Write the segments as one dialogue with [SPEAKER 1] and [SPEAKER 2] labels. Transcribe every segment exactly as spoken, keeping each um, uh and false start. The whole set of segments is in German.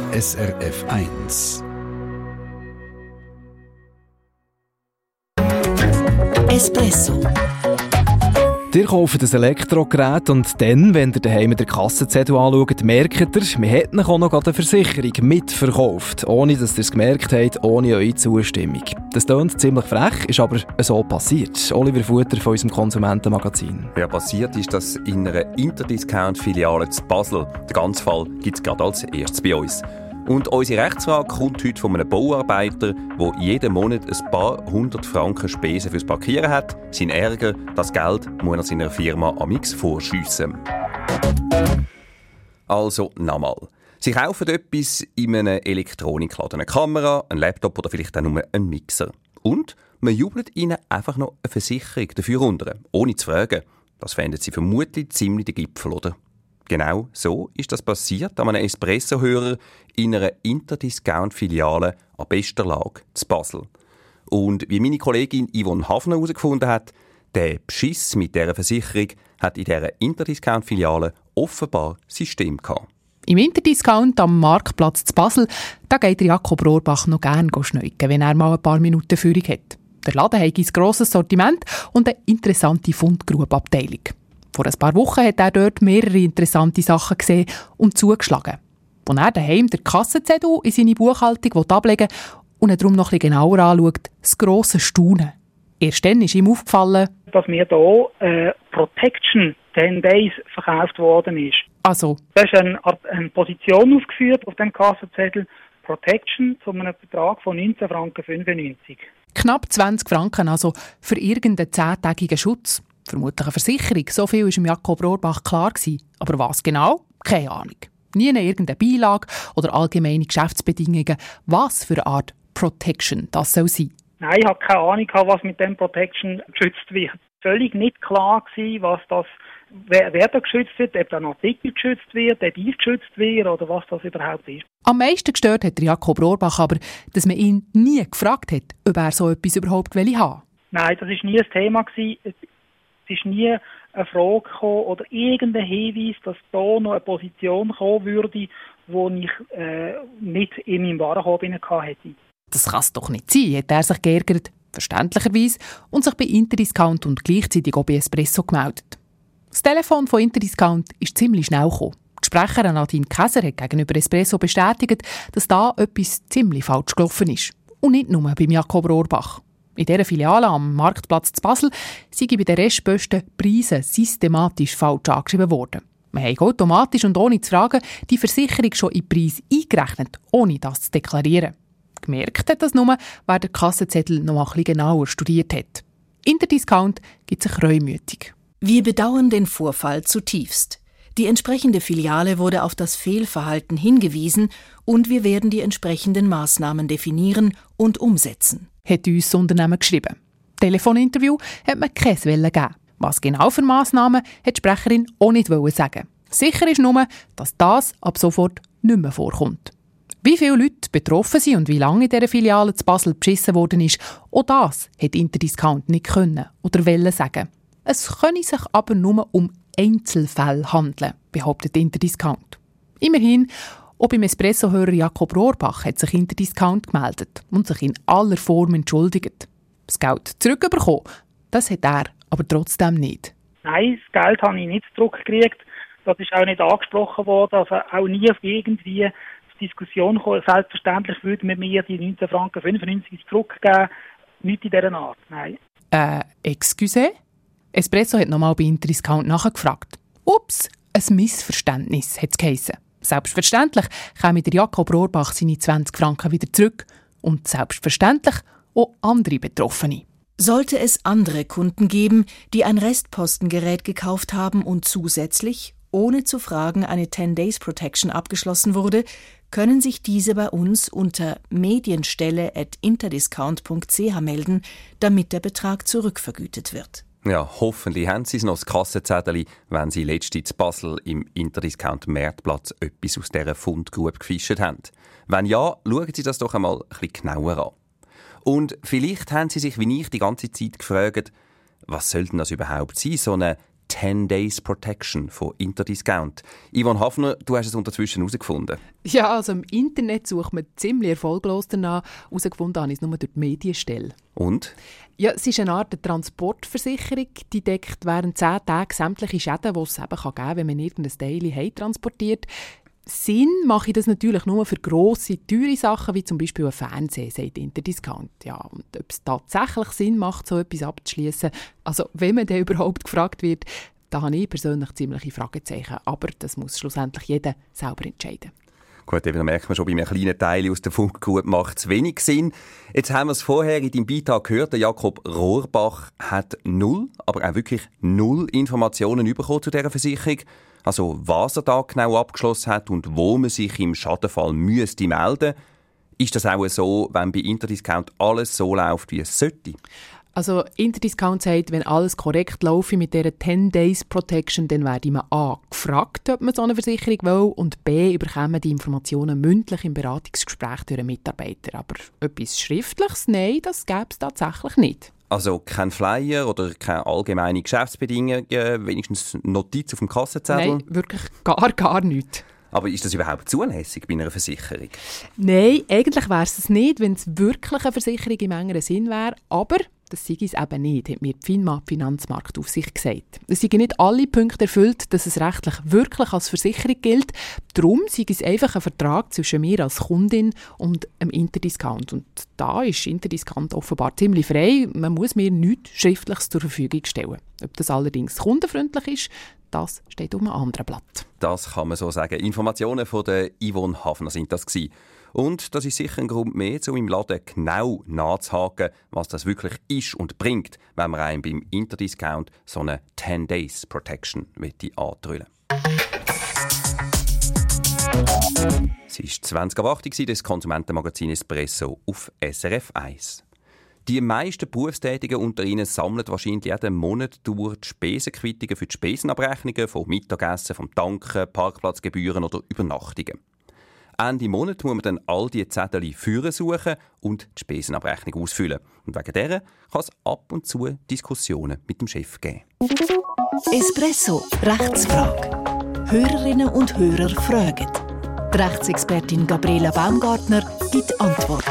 [SPEAKER 1] S R F eins.
[SPEAKER 2] Espresso.
[SPEAKER 3] Ihr kauft ein Elektrogerät und dann, wenn ihr daheim den Kassenzettel anschaut, merkt ihr, wir hätten auch noch eine Versicherung mitverkauft, ohne dass ihr es gemerkt habt, ohne eure Zustimmung. Das klingt ziemlich frech, ist aber so passiert. Oliver Futter von unserem Konsumentenmagazin.
[SPEAKER 4] Ja, passiert ist das in einer Interdiscount-Filiale zu Basel. Den ganzen Fall gibt es gerade als erstes bei uns. Und unsere Rechtsfrage kommt heute von einem Bauarbeiter, der jeden Monat ein paar hundert Franken Spesen fürs Parkieren hat. Sein Ärger, das Geld muss er seiner Firma amix vorschiessen. Also nochmal. Sie kaufen etwas in einem Elektronikladen, eine Kamera, ein Laptop oder vielleicht auch nur einen Mixer. Und man jubelt ihnen einfach noch eine Versicherung dafür runter, ohne zu fragen. Das fänden sie vermutlich ziemlich den Gipfel, oder? Genau so ist das passiert an einem Espresso-Hörer in einer Interdiscount-Filiale an bester Lage zu Basel. Und wie meine Kollegin Yvonne Hafner herausgefunden hat, der Beschiss mit dieser Versicherung hat in dieser Interdiscount-Filiale offenbar System gehabt.
[SPEAKER 5] Im Interdiscount am Marktplatz zu Basel, da geht Jakob Rohrbach noch gerne schneiden, wenn er mal ein paar Minuten Führung hat. Der Laden hat ein grosses Sortiment und eine interessante Fundgrubabteilung. Vor ein paar Wochen hat er dort mehrere interessante Sachen gesehen und zugeschlagen. Als er daheim den Kassenzettel in seine Buchhaltung ablegen will und ihn darum noch ein bisschen genauer anschaut, das grosse Staunen. Erst dann ist ihm aufgefallen,
[SPEAKER 6] dass mir hier äh, Protection zehn Days verkauft worden ist.
[SPEAKER 5] Also?
[SPEAKER 6] Da ist eine, eine Position aufgeführt auf dem Kassenzettel, Protection zu einem Betrag von neunzehn Franken fünfundneunzig.
[SPEAKER 5] Knapp zwanzig Franken also für irgendeinen zehntägigen Schutz. Vermutlich eine Versicherung, so viel war Jakob Rohrbach klar gewesen. Aber was genau? Keine Ahnung. Nie irgendeine Beilage oder allgemeine Geschäftsbedingungen. Was für eine Art Protection das soll sein?
[SPEAKER 6] Nein, ich habe keine Ahnung, was mit dem Protection geschützt wird. Völlig nicht klar gewesen, was das, wer, wer da geschützt wird, ob ein Artikel geschützt wird, ob ich geschützt wird oder was das überhaupt ist.
[SPEAKER 5] Am meisten gestört hat Jakob Rohrbach aber, dass man ihn nie gefragt hat, ob er so etwas überhaupt haben will.
[SPEAKER 6] Nein, das war nie ein Thema gewesen. Es ist nie eine Frage gekommen oder irgendein Hinweis, dass da noch eine Position kommen würde, die ich äh, nicht in meinem Warenkorb hätte.
[SPEAKER 5] Das kann es doch nicht sein, hat er sich geärgert, verständlicherweise, und sich bei Interdiscount und gleichzeitig auch bei Espresso gemeldet. Das Telefon von Interdiscount ist ziemlich schnell gekommen. Die Sprecherin Nadine Käser hat gegenüber Espresso bestätigt, dass da etwas ziemlich falsch gelaufen ist. Und nicht nur beim Jakob Rohrbach. In dieser Filiale am Marktplatz zu Basel sind bei den restbesten Preisen systematisch falsch angeschrieben worden. Man hat automatisch und ohne zu fragen die Versicherung schon in den Preis eingerechnet, ohne das zu deklarieren. Gemerkt hat das nur, wer den Kassenzettel noch ein bisschen genauer studiert hat. Interdiscount gibt sich reumütig.
[SPEAKER 2] Wir bedauern den Vorfall zutiefst. Die entsprechende Filiale wurde auf das Fehlverhalten hingewiesen und wir werden die entsprechenden Maßnahmen definieren und umsetzen,
[SPEAKER 5] hat uns das Unternehmen geschrieben. Telefoninterview hat man keins gegeben. Was genau für Massnahmen, hat die Sprecherin auch nicht sagen. Sicher ist nur, dass das ab sofort nicht mehr vorkommt. Wie viele Leute betroffen sind und wie lange in dieser Filiale zu Basel beschissen worden ist, auch das hat Interdiscount nicht können oder wollen sagen. Es könne sich aber nur um Einzelfälle handeln, behauptet Interdiscount. Immerhin, auch beim Espresso-Hörer Jakob Rohrbach hat sich Interdiscount gemeldet und sich in aller Form entschuldigt. Das Geld zurückbekommen, das hat er aber trotzdem nicht.
[SPEAKER 6] Nein, das Geld habe ich nicht zurückgekriegt. Das ist auch nicht angesprochen worden, also auch nie auf irgendwie Diskussion kommen. Selbstverständlich würde man mir die neunzehn Franken fünfundneunzig zurückgeben. Nicht in dieser Art, nein.
[SPEAKER 5] Äh, excuse? Espresso hat nochmal bei Interdiscount nachgefragt. Ups, ein Missverständnis, hat es geheissen. Selbstverständlich käme der Jakob Rohrbach seine zwanzig Franken wieder zurück. Und selbstverständlich auch andere Betroffene.
[SPEAKER 2] Sollte es andere Kunden geben, die ein Restpostengerät gekauft haben und zusätzlich, ohne zu fragen, eine zehn Days Protection abgeschlossen wurde, können sich diese bei uns unter medienstelle at interdiscount punkt c h melden, damit der Betrag zurückvergütet wird.
[SPEAKER 4] Ja, hoffentlich haben Sie noch das Kassenzettel, wenn Sie letztens in Basel im Interdiscount-Marktplatz etwas aus dieser Fundgrube gefischt haben. Wenn ja, schauen Sie das doch einmal ein bisschen genauer an. Und vielleicht haben Sie sich wie ich die ganze Zeit gefragt, was soll denn das überhaupt sein, so eine ten days Protection von Interdiscount. Yvonne Hafner, du hast es unterzwischen herausgefunden.
[SPEAKER 5] Ja, also im Internet sucht man ziemlich erfolglos danach. Herausgefunden habe ich es nur durch die Medienstelle.
[SPEAKER 4] Und?
[SPEAKER 5] Ja, es ist eine Art Transportversicherung, die deckt während zehn Tagen sämtliche Schäden, die es eben geben kann, wenn man irgendein Teil heim transportiert. Sinn mache ich das natürlich nur für grosse, teure Sachen, wie zum Beispiel ein Fernseher, sagt Interdiscount. Ja, und ob es tatsächlich Sinn macht, so etwas abzuschließen, also wenn man dann überhaupt gefragt wird, da habe ich persönlich ziemliche Fragezeichen. Aber das muss schlussendlich jeder selber entscheiden.
[SPEAKER 4] Gut, eben, da merkt man schon, bei einem kleinen Teil aus der Funkgrube macht es wenig Sinn. Jetzt haben wir es vorher in deinem Beitrag gehört, der Jakob Rohrbach hat null, aber auch wirklich null Informationen bekommen zu dieser Versicherung. Also was er da genau abgeschlossen hat und wo man sich im Schadenfall müsste melden. Ist das auch so, wenn bei Interdiscount alles so läuft, wie es sollte?
[SPEAKER 5] Also Interdiscount sagt, wenn alles korrekt läuft mit dieser ten days Protection, dann werde man a. gefragt, ob man so eine Versicherung will, und b. bekommen die Informationen mündlich im Beratungsgespräch durch einen Mitarbeiter. Aber etwas Schriftliches, nein, das gäbe es tatsächlich nicht.
[SPEAKER 4] Also kein Flyer oder keine allgemeine Geschäftsbedingungen, wenigstens Notiz auf dem Kassenzettel?
[SPEAKER 5] Nein, wirklich gar, gar nichts.
[SPEAKER 4] Aber ist das überhaupt zulässig bei einer Versicherung?
[SPEAKER 5] Nein, eigentlich wäre es nicht, wenn es wirklich eine Versicherung im engeren Sinn wäre. Aber das sei es eben nicht, hat mir die FINMA, Finanzmarktaufsicht, gesagt. Es seien nicht alle Punkte erfüllt, dass es rechtlich wirklich als Versicherung gilt. Darum sei es einfach ein Vertrag zwischen mir als Kundin und einem Interdiscount. Und da ist Interdiscount offenbar ziemlich frei. Man muss mir nichts Schriftliches zur Verfügung stellen. Ob das allerdings kundenfreundlich ist, das steht auf einem anderen Blatt.
[SPEAKER 4] Das kann man so sagen. Informationen von der Yvonne Hafner sind das gewesen. Und das ist sicher ein Grund mehr, um im Laden genau nachzuhaken, was das wirklich ist und bringt, wenn man einem beim Interdiscount so eine ten days Protection antrüllen will. Es war zwanzig ab acht, das Konsumentenmagazin Espresso auf S R F eins. Die meisten Berufstätigen unter Ihnen sammeln wahrscheinlich jeden Monat durch die Spesenquittungen für die Spesenabrechnungen von Mittagessen, vom Tanken, Parkplatzgebühren oder Übernachtungen. Ende Monat muss man dann all diese Zettel führen suchen und die Spesenabrechnung ausfüllen. Und wegen dieser kann es ab und zu Diskussionen mit dem Chef geben.
[SPEAKER 2] Espresso, Rechtsfrage. Hörerinnen und Hörer fragen. Die Rechtsexpertin Gabriela Baumgartner gibt Antwort.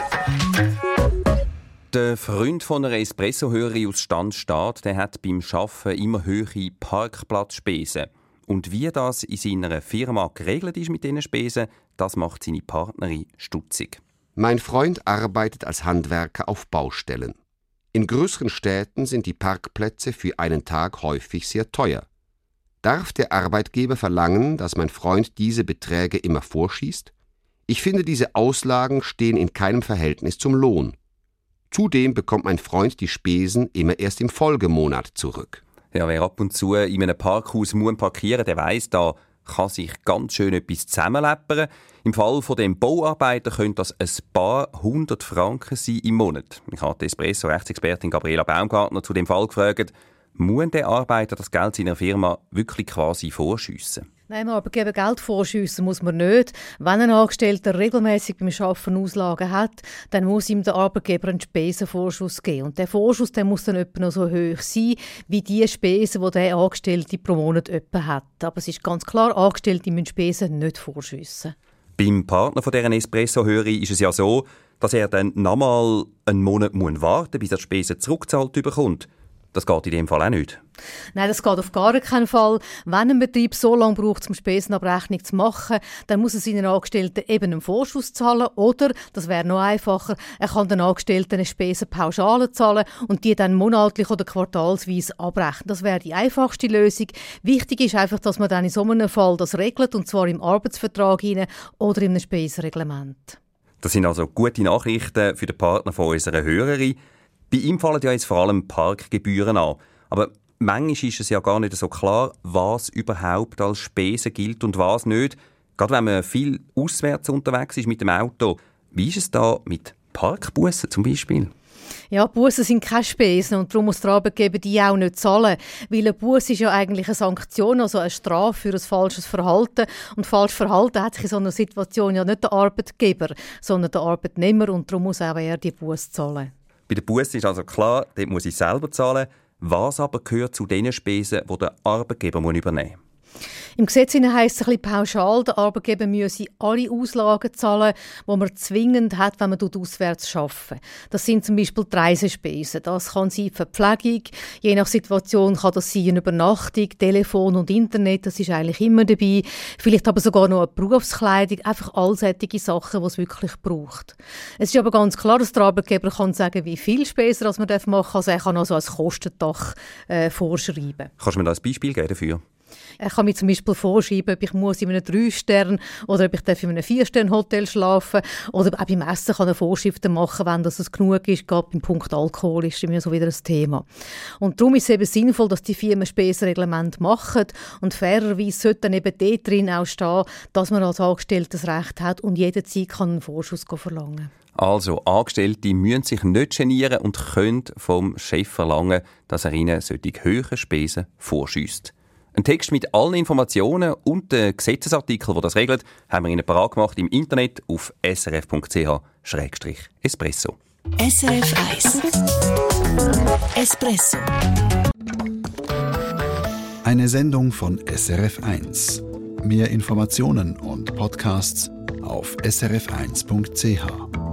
[SPEAKER 4] Der Freund von einer Espresso-Hörerin aus Stanzstadt, der hat beim Arbeiten immer hohe Parkplatzspesen. Und wie das in seiner Firma geregelt ist mit diesen Spesen, das macht seine Partnerin stutzig.
[SPEAKER 7] Mein Freund arbeitet als Handwerker auf Baustellen. In größeren Städten sind die Parkplätze für einen Tag häufig sehr teuer. Darf der Arbeitgeber verlangen, dass mein Freund diese Beträge immer vorschießt? Ich finde, diese Auslagen stehen in keinem Verhältnis zum Lohn. Zudem bekommt mein Freund die Spesen immer erst im Folgemonat zurück.
[SPEAKER 4] Ja, wer ab und zu in einem Parkhaus muss parkieren, der weiss, da kann sich ganz schön etwas zusammenleppern. Im Fall von dem Bauarbeiter könnte das ein paar hundert Franken sein im Monat. Ich habe die Espresso-Rechtsexpertin Gabriela Baumgartner zu dem Fall gefragt, muss der Arbeiter das Geld seiner Firma wirklich quasi vorschiessen?
[SPEAKER 8] Nein, dem Arbeitgeber Geld vorschiessen muss man nicht. Wenn ein Angestellter regelmäßig beim Arbeiten Auslagen hat, dann muss ihm der Arbeitgeber einen Spesenvorschuss geben. Und der Vorschuss der muss dann etwa noch so hoch sein, wie die Spesen, die der Angestellte pro Monat etwa hat. Aber es ist ganz klar, Angestellte müssen Spesen nicht vorschiessen.
[SPEAKER 4] Beim Partner von dieser Espresso-Hörerin ist es ja so, dass er dann nochmal einen Monat warten muss, bis er die Spesen zurückgezahlt bekommt. Das geht in dem Fall auch nicht.
[SPEAKER 8] Nein, das geht auf gar keinen Fall. Wenn ein Betrieb so lange braucht, um Spesenabrechnung zu machen, dann muss er seinen Angestellten eben einen Vorschuss zahlen. Oder, das wäre noch einfacher, er kann den Angestellten eine Spesenpauschale zahlen und die dann monatlich oder quartalsweise abrechnen. Das wäre die einfachste Lösung. Wichtig ist einfach, dass man dann in so einem Fall das regelt, und zwar im Arbeitsvertrag hinein oder in einem Spesenreglement.
[SPEAKER 4] Das sind also gute Nachrichten für den Partner von unserer Hörerin. Bei ihm fallen ja jetzt vor allem Parkgebühren an. Aber manchmal ist es ja gar nicht so klar, was überhaupt als Spesen gilt und was nicht. Gerade wenn man viel auswärts unterwegs ist mit dem Auto. Wie ist es da mit Parkbussen zum Beispiel?
[SPEAKER 8] Ja, Bussen sind keine Spesen und darum muss der Arbeitgeber die auch nicht zahlen. Weil ein Bus ist ja eigentlich eine Sanktion, also eine Strafe für ein falsches Verhalten. Und falsches Verhalten hat sich in so einer Situation ja nicht der Arbeitgeber, sondern der Arbeitnehmer, und darum muss auch er die Busse zahlen.
[SPEAKER 4] Bei den Bussen ist also klar, dort muss ich selber zahlen. Was aber gehört zu den Spesen, die der Arbeitgeber übernehmen muss?
[SPEAKER 8] Im Gesetz heisst es ein bisschen pauschal, der Arbeitgeber müsse alle Auslagen zahlen, die man zwingend hat, wenn man auswärts arbeitet. Das sind zum Beispiel die Reisespesen. Das kann sein Verpflegung. Je nach Situation kann das sein eine Übernachtung, Telefon und Internet. Das ist eigentlich immer dabei. Vielleicht aber sogar noch eine Berufskleidung. Einfach all solche Sachen, die es wirklich braucht. Es ist aber ganz klar, dass der Arbeitgeber kann sagen, wie viel Spesen man machen darf. Also er kann also als Kostendach äh, vorschreiben.
[SPEAKER 4] Kannst du mir da ein Beispiel geben dafür?
[SPEAKER 8] Ich kann mir zum Beispiel vorschreiben, ob ich muss in einem drei Stern oder ob ich darf in einem vier Stern Hotel schlafen oder auch beim Essen kann er Vorschriften machen, wenn das es genug ist. Gerade beim Punkt Alkohol ist immer so wieder ein Thema. Und darum ist es eben sinnvoll, dass die Firmen Spesenreglemente machen und fairerweise sollte dann eben dort drin auch stehen, dass man als Angestellter das Recht hat und jederzeit kann einen Vorschuss verlangen.
[SPEAKER 4] Also, Angestellte müssen sich nicht genieren und können vom Chef verlangen, dass er ihnen solche hohen Spesen vorschüsst. Ein Text mit allen Informationen und den Gesetzesartikeln, die das regelt, haben wir Ihnen parat gemacht im Internet auf s r f punkt c h schrägstrich espresso.
[SPEAKER 2] S R F eins Espresso.
[SPEAKER 1] Eine Sendung von S R F eins. Mehr Informationen und Podcasts auf s r f eins punkt c h.